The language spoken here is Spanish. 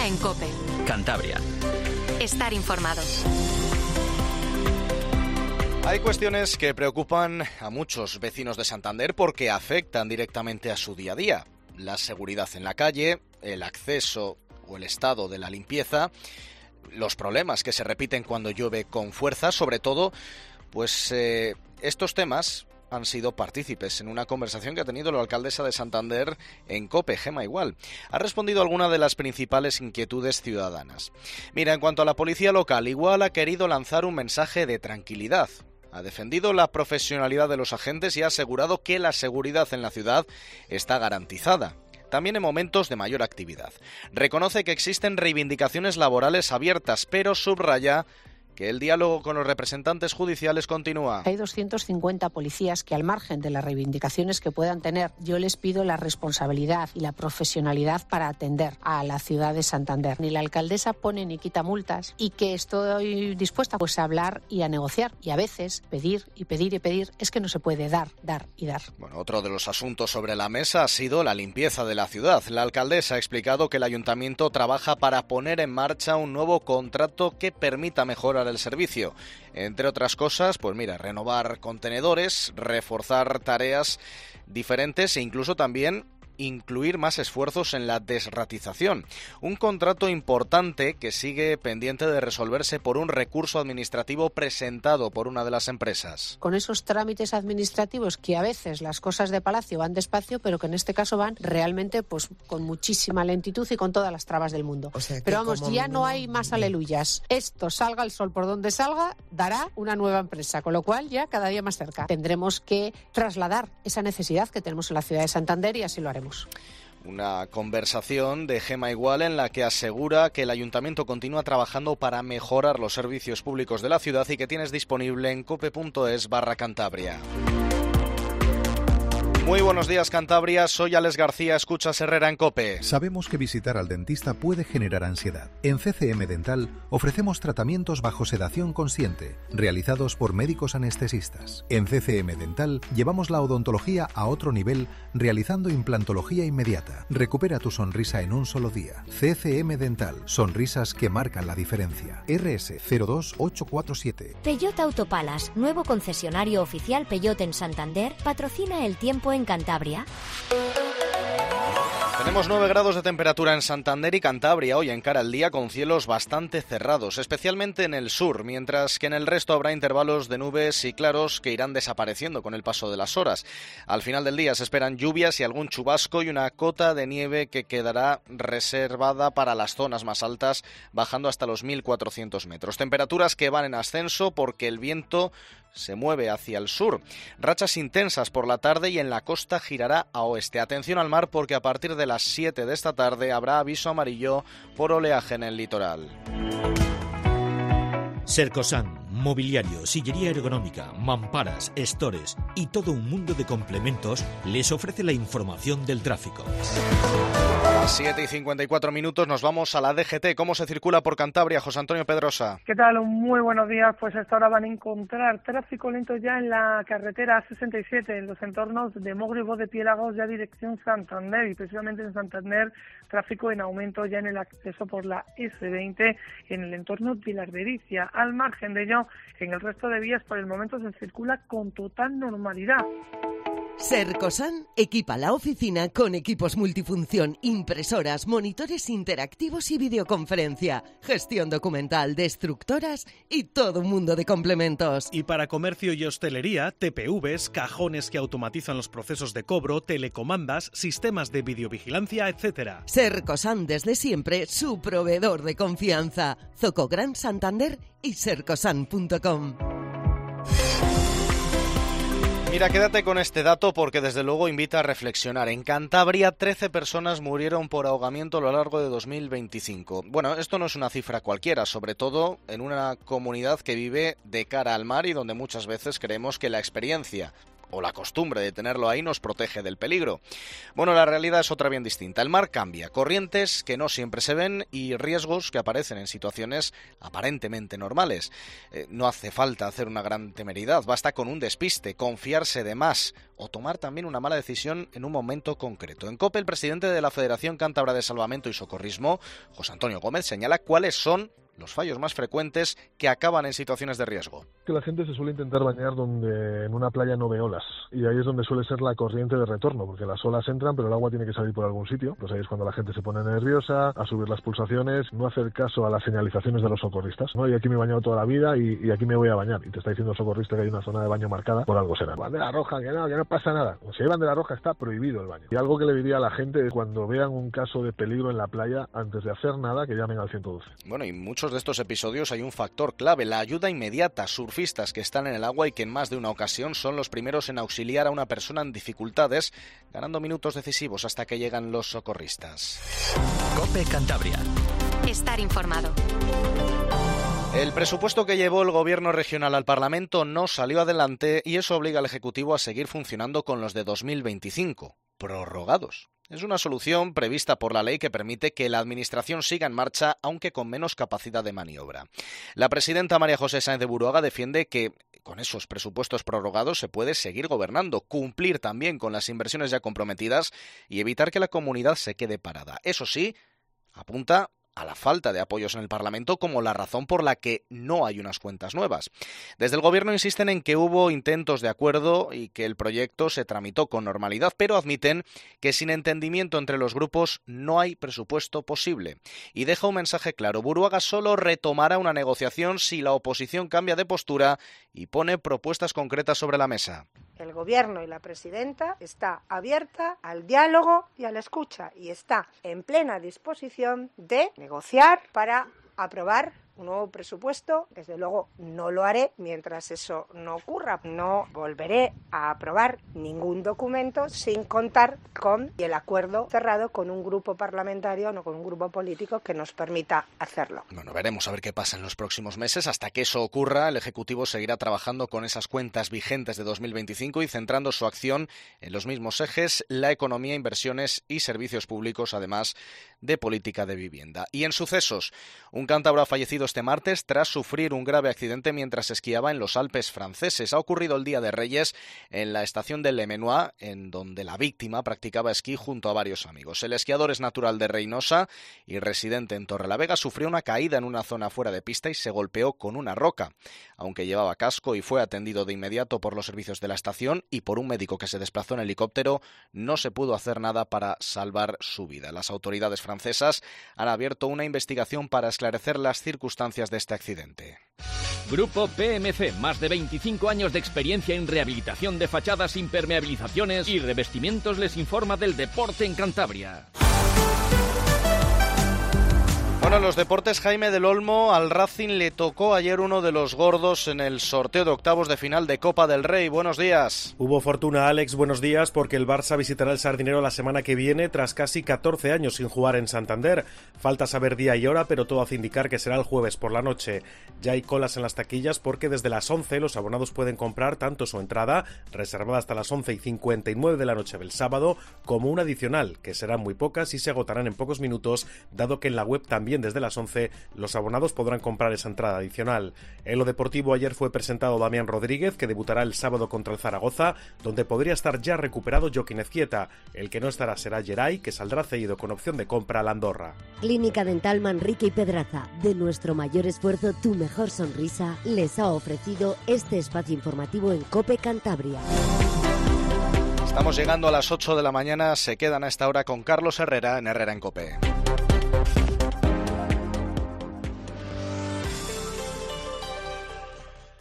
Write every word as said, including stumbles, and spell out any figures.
día en COPE. Cantabria. Estar informado. Hay cuestiones que preocupan a muchos vecinos de Santander porque afectan directamente a su día a día. La seguridad en la calle, el acceso o el estado de la limpieza, los problemas que se repiten cuando llueve con fuerza, sobre todo, pues eh, estos temas han sido partícipes en una conversación que ha tenido la alcaldesa de Santander en COPE, Gemma Igual. Ha respondido a algunas de las principales inquietudes ciudadanas. Mira, en cuanto a la policía local, Igual ha querido lanzar un mensaje de tranquilidad. Ha defendido la profesionalidad de los agentes y ha asegurado que la seguridad en la ciudad está garantizada, también en momentos de mayor actividad. Reconoce que existen reivindicaciones laborales abiertas, pero subraya que el diálogo con los representantes judiciales continúa. Hay doscientos cincuenta policías que, al margen de las reivindicaciones que puedan tener, yo les pido la responsabilidad y la profesionalidad para atender a la ciudad de Santander. Ni la alcaldesa pone ni quita multas, y que estoy dispuesta pues a hablar y a negociar, y a veces pedir y pedir y pedir. Es que no se puede dar, dar y dar. Bueno, otro de los asuntos sobre la mesa ha sido la limpieza de la ciudad. La alcaldesa ha explicado que el ayuntamiento trabaja para poner en marcha un nuevo contrato que permita mejorar el servicio. Entre otras cosas, pues mira, renovar contenedores, reforzar tareas diferentes e incluso también incluir más esfuerzos en la desratización. Un contrato importante que sigue pendiente de resolverse por un recurso administrativo presentado por una de las empresas. Con esos trámites administrativos que a veces las cosas de Palacio van despacio, pero que en este caso van realmente pues con muchísima lentitud y con todas las trabas del mundo. O sea, pero vamos, ya no hay más aleluyas. Esto, salga el sol por donde salga, dará una nueva empresa, con lo cual ya cada día más cerca. Tendremos que trasladar esa necesidad que tenemos en la ciudad de Santander y así lo haremos. Una conversación de Gemma Igual en la que asegura que el ayuntamiento continúa trabajando para mejorar los servicios públicos de la ciudad y que tienes disponible en cope.es barra Cantabria. Muy buenos días, Cantabria. Soy Alex García, escuchas Herrera en COPE. Sabemos que visitar al dentista puede generar ansiedad. En C C M Dental ofrecemos tratamientos bajo sedación consciente, realizados por médicos anestesistas. En C C M Dental llevamos la odontología a otro nivel, realizando implantología inmediata. Recupera tu sonrisa en un solo día. C C M Dental, sonrisas que marcan la diferencia. R S cero dos ocho cuatro siete. Peugeot Autopalas, nuevo concesionario oficial Peugeot en Santander, patrocina el tiempo en Cantabria. Tenemos nueve grados de temperatura en Santander y Cantabria hoy en cara al día, con cielos bastante cerrados, especialmente en el sur, mientras que en el resto habrá intervalos de nubes y claros que irán desapareciendo con el paso de las horas. Al final del día se esperan lluvias y algún chubasco y una cota de nieve que quedará reservada para las zonas más altas, bajando hasta los mil cuatrocientos metros. Temperaturas que van en ascenso porque el viento se mueve hacia el sur. Rachas intensas por la tarde y en la costa girará a oeste. Atención al mar porque a partir de las siete de esta tarde habrá aviso amarillo por oleaje en el litoral. Sercosan, mobiliario, sillería ergonómica, mamparas, stores y todo un mundo de complementos les ofrece la información del tráfico. A las siete y cincuenta y cuatro minutos nos vamos a la D G T. ¿Cómo se circula por Cantabria? José Antonio Pedrosa. ¿Qué tal? Muy buenos días. Pues hasta ahora van a encontrar tráfico lento ya en la carretera A sesenta y siete, en los entornos de Mogribo de Piélagos, ya dirección Santander, y precisamente en Santander tráfico en aumento ya en el acceso por la ese veinte en el entorno de la Arbericia. Al margen de ello, en el resto de vías por el momento se circula con total normalidad. Sercosan equipa la oficina con equipos multifunción, impresoras, monitores interactivos y videoconferencia, gestión documental, destructoras y todo un mundo de complementos. Y para comercio y hostelería, T P Vs, cajones que automatizan los procesos de cobro, telecomandas, sistemas de videovigilancia, etcétera. Sercosan, desde siempre, su proveedor de confianza. Zoco Gran Santander y sercosan punto com. Mira, quédate con este dato porque desde luego invita a reflexionar. En Cantabria, trece personas murieron por ahogamiento a lo largo de dos mil veinticinco. Bueno, esto no es una cifra cualquiera, sobre todo en una comunidad que vive de cara al mar y donde muchas veces creemos que la experiencia o la costumbre de tenerlo ahí nos protege del peligro. Bueno, la realidad es otra bien distinta. El mar cambia, corrientes que no siempre se ven y riesgos que aparecen en situaciones aparentemente normales. Eh, no hace falta hacer una gran temeridad, basta con un despiste, confiarse de más o tomar también una mala decisión en un momento concreto. En COPE, el presidente de la Federación Cántabra de Salvamento y Socorrismo, José Antonio Gómez, señala cuáles son los fallos más frecuentes que acaban en situaciones de riesgo. Que la gente se suele intentar bañar donde en una playa no ve olas, y ahí es donde suele ser la corriente de retorno, porque las olas entran pero el agua tiene que salir por algún sitio. Pues ahí es cuando la gente se pone nerviosa, a subir las pulsaciones, no hacer caso a las señalizaciones de los socorristas, ¿no? Y aquí me he bañado toda la vida y, y aquí me voy a bañar, y te está diciendo el socorrista que hay una zona de baño marcada, por algo será. Bandera roja, que no, que no pasa nada. Si hay bandera roja está prohibido el baño. Y algo que le diría a la gente es cuando vean un caso de peligro en la playa, antes de hacer nada, que llamen al ciento doce. Bueno, y muchos de estos episodios hay un factor clave, la ayuda inmediata. Surfistas que están en el agua y que en más de una ocasión son los primeros en auxiliar a una persona en dificultades, ganando minutos decisivos hasta que llegan los socorristas. COPE Cantabria. Estar informado. El presupuesto que llevó el Gobierno regional al Parlamento no salió adelante y eso obliga al Ejecutivo a seguir funcionando con los de dos mil veinticinco, prorrogados. Es una solución prevista por la ley que permite que la Administración siga en marcha, aunque con menos capacidad de maniobra. La presidenta María José Sáenz de Buruaga defiende que con esos presupuestos prorrogados se puede seguir gobernando, cumplir también con las inversiones ya comprometidas y evitar que la comunidad se quede parada. Eso sí, apunta a la falta de apoyos en el Parlamento como la razón por la que no hay unas cuentas nuevas. Desde el Gobierno insisten en que hubo intentos de acuerdo y que el proyecto se tramitó con normalidad, pero admiten que sin entendimiento entre los grupos no hay presupuesto posible. Y deja un mensaje claro: Buruaga solo retomará una negociación si la oposición cambia de postura y pone propuestas concretas sobre la mesa. El Gobierno y la Presidenta está abierta al diálogo y a la escucha y está en plena disposición de negociar para aprobar un nuevo presupuesto. Desde luego no lo haré mientras eso no ocurra. No volveré a aprobar ningún documento sin contar con el acuerdo cerrado con un grupo parlamentario, no con un grupo político que nos permita hacerlo. Bueno, veremos a ver qué pasa en los próximos meses. Hasta que eso ocurra, el Ejecutivo seguirá trabajando con esas cuentas vigentes de dos mil veinticinco y centrando su acción en los mismos ejes: la economía, inversiones y servicios públicos, además de política de vivienda. Y en sucesos, un cántabro ha fallecido este martes tras sufrir un grave accidente mientras esquiaba en los Alpes franceses. Ha ocurrido el día de Reyes en la estación de Le Menoir, en donde la víctima practicaba esquí junto a varios amigos. El esquiador es natural de Reynosa y residente en Torrelavega. Sufrió una caída en una zona fuera de pista y se golpeó con una roca. Aunque llevaba casco y fue atendido de inmediato por los servicios de la estación y por un médico que se desplazó en helicóptero, no se pudo hacer nada para salvar su vida. Las autoridades francesas han abierto una investigación para esclarecer las circunstancias de este accidente. Grupo P M C, más de veinticinco años de experiencia en rehabilitación de fachadas, impermeabilizaciones y revestimientos, les informa del deporte en Cantabria. Bueno, los deportes, Jaime del Olmo. Al Racing le tocó ayer uno de los gordos en el sorteo de octavos de final de Copa del Rey. Buenos días. Hubo fortuna, Alex, buenos días, porque el Barça visitará el Sardinero la semana que viene tras casi catorce años sin jugar en Santander. Falta saber día y hora, pero todo hace indicar que será el jueves por la noche. Ya hay colas en las taquillas porque desde las once los abonados pueden comprar tanto su entrada, reservada hasta las once y cincuenta y nueve de la noche del sábado, como una adicional, que serán muy pocas y se agotarán en pocos minutos, dado que en la web también desde las once los abonados podrán comprar esa entrada adicional. En lo deportivo, ayer fue presentado Damián Rodríguez, que debutará el sábado contra el Zaragoza, donde podría estar ya recuperado Joaquín Ezquieta. El que no estará será Geray, que saldrá cedido con opción de compra a la Andorra. Clínica Dental Manrique y Pedraza, de nuestro mayor esfuerzo, tu mejor sonrisa, les ha ofrecido este espacio informativo en COPE Cantabria. Estamos llegando a las ocho de la mañana, se quedan a esta hora con Carlos Herrera en Herrera en COPE.